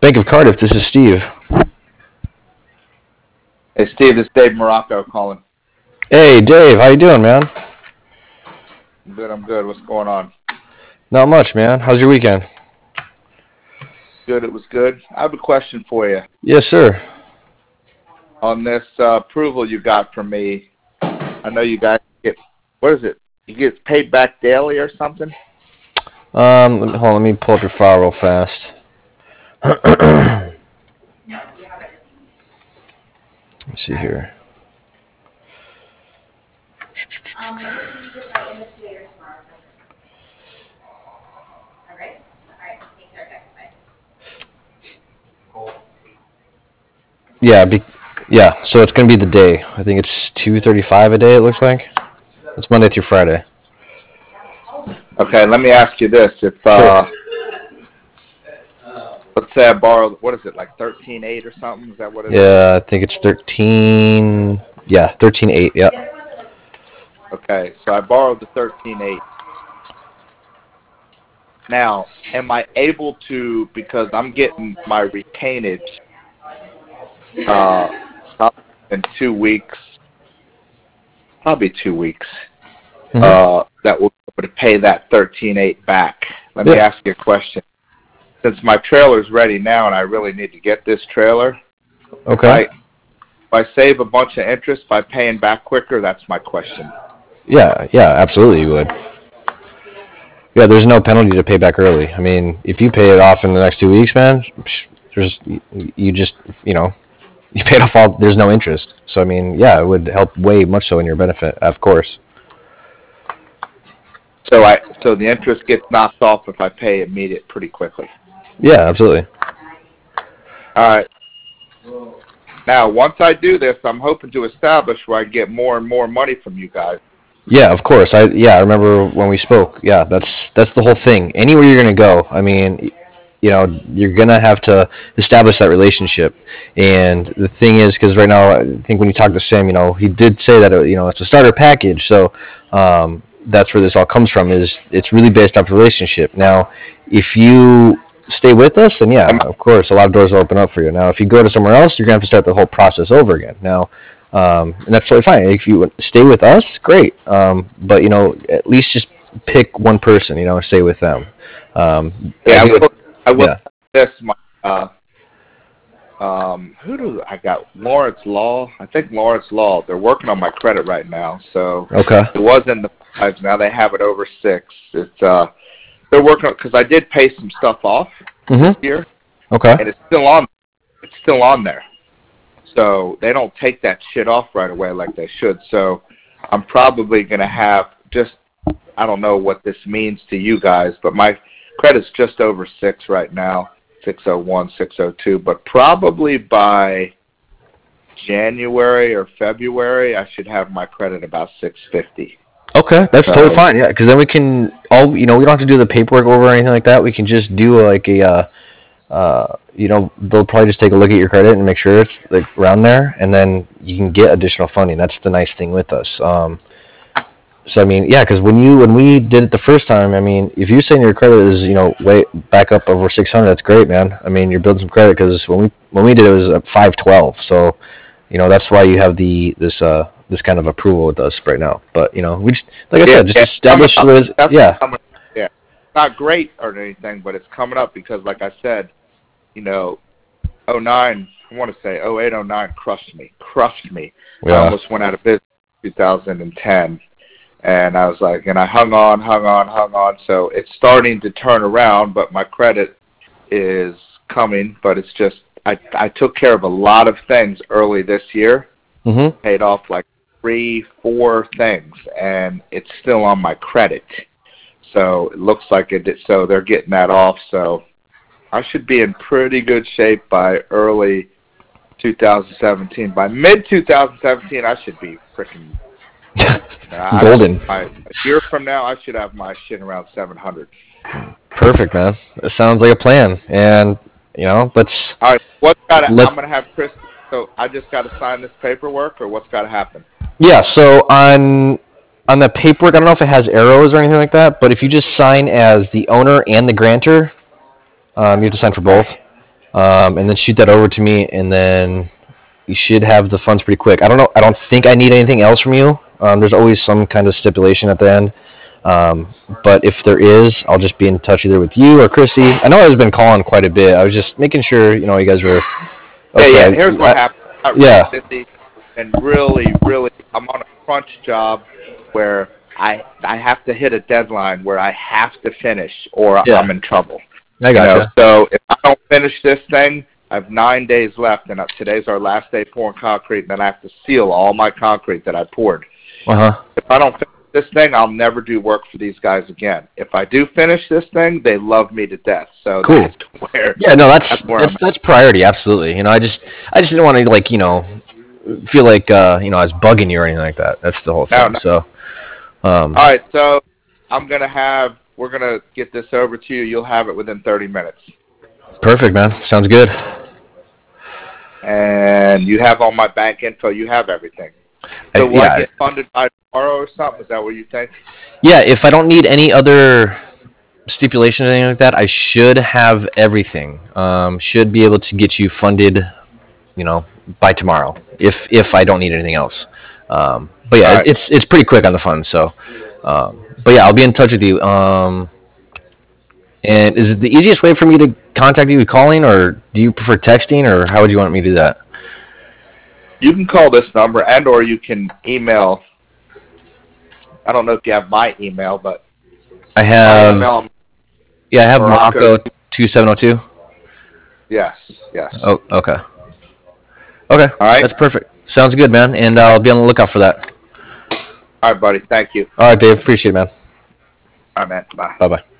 Bank of Cardiff, this is Steve. Hey, Steve, this is Dave Morocco calling. Hey, Dave, how you doing, man? I'm good. What's going on? Not much, man. How's your weekend? Good, it was good. I have a question for you. Yes, sir. On this approval you got from me, I know you guys get, what is it? You get paid back daily or something? Let me pull up your file real fast. Let's see here. Yeah, so it's going to be the day. I think it's $2.35 a day, it looks like. It's Monday through Friday. Okay, let me ask you this. If, Sure. let's say I borrowed, what is it, like 13.8 or something? Is that what it is? Yeah, I think it's 13.8, yeah. Okay, so I borrowed the 13.8. Now, am I able to, because I'm getting my retainage in 2 weeks, probably 2 weeks, that will be able to pay that 13.8 back. Let me ask you a question. Since my trailer's ready now and I really need to get this trailer, Okay. if I save a bunch of interest by paying back quicker, that's my question. Yeah, absolutely you would. Yeah, there's no penalty to pay back early. I mean, if you pay it off in the next 2 weeks, man, you just, you paid off all, there's no interest. So, I mean, yeah, it would help way much so in your benefit, of course. So the interest gets knocked off if I pay immediate pretty quickly. Yeah, absolutely. All right. Now, once I do this, I'm hoping to establish where I get more and more money from you guys. Yeah, of course. I remember when we spoke. Yeah, that's the whole thing. Anywhere you're gonna go, I mean, you're gonna have to establish that relationship. And the thing is, because right now, I think when you talk to Sam, he did say that it's a starter package. So that's where this all comes from. Is it's really based off relationship. Now, if you stay with us, then yeah, of course, a lot of doors will open up for you. Now, if you go to somewhere else, you're gonna have to start the whole process over again. Now. And that's totally fine. If you stay with us, great. But at least just pick one person. And stay with them. I will. This who do I got? Lawrence Law. I think Lawrence Law. They're working on my credit right now. So okay. It was in the 5s. Now they have it over 6. It's they're working because I did pay some stuff off this year. Okay. And it's still on. It's still on there. So they don't take that shit off right away like they should. So I'm probably going to have I don't know what this means to you guys, but my credit's just over 6 right now, 601, 602. But probably by January or February, I should have my credit about 650. Okay, that's totally fine. Yeah, because then we can we don't have to do the paperwork over or anything like that. We can just do like a they'll probably just take a look at your credit and make sure it's like around there, and then you can get additional funding. That's the nice thing with us. So I mean, yeah, because when we did it the first time, I mean, if you're saying your credit is way back up over 600, that's great, man. I mean, you're building some credit because when we did it was at 512. So that's why you have this kind of approval with us right now. But we just like I said, just establish yeah, not great or anything, but it's coming up because, like I said, 09, I want to say 08, 09 crushed me. Yeah. I almost went out of business in 2010, and I was like, and I hung on. So it's starting to turn around, but my credit is coming. But it's just I took care of a lot of things early this year, paid off like 3-4 things, and it's still on my credit. So it looks like it. So they're getting that off. So I should be in pretty good shape by early 2017. By mid-2017, I should be freaking golden. A year from now, I should have my shit around 700. Perfect, man. That sounds like a plan. And, let's... All right, I'm going to have Chris... So I just got to sign this paperwork, or what's got to happen? Yeah, so on the paperwork, I don't know if it has arrows or anything like that, but if you just sign as the owner and the grantor, you have to sign for both. and then shoot that over to me, and then you should have the funds pretty quick. I don't know. I don't think I need anything else from you. There's always some kind of stipulation at the end. But if there is, I'll just be in touch either with you or Chrissy. I know I've been calling quite a bit. I was just making sure, you guys were okay. Yeah. Here's what happened. Yeah. Busy and really, I'm on a crunch job where I have to hit a deadline where I have to finish or I'm in trouble. I gotcha. So if I don't finish this thing, I have 9 days left, and today's our last day pouring concrete, and then I have to seal all my concrete that I poured. If I don't finish this thing, I'll never do work for these guys again. If I do finish this thing, they love me to death. So cool. That's where, yeah, no, that's priority, absolutely. I just didn't want to feel like I was bugging you or anything like that. That's the whole thing. No. So all right, so we're gonna get this over to you. You'll have it within 30 minutes. Perfect, man. Sounds good. And you have all my bank info. You have everything. So will I get funded by tomorrow or something? Is that what you think? Yeah, if I don't need any other stipulations or anything like that, I should have everything. Should be able to get you funded, by tomorrow. If I don't need anything else. But yeah, right. It's pretty quick on the funds. So, but yeah, I'll be in touch with you. And is it the easiest way for me to contact you calling, or do you prefer texting, or how would you want me to do that? You can call this number, and or you can email. I don't know if you have my email, but I have. Yeah, I have Morocco 2702. Yes. Oh, okay. Okay. All right. That's perfect. Sounds good, man. And I'll be on the lookout for that. All right, buddy. Thank you. All right, Dave. Appreciate it, man. All right, man. Bye. Bye-bye.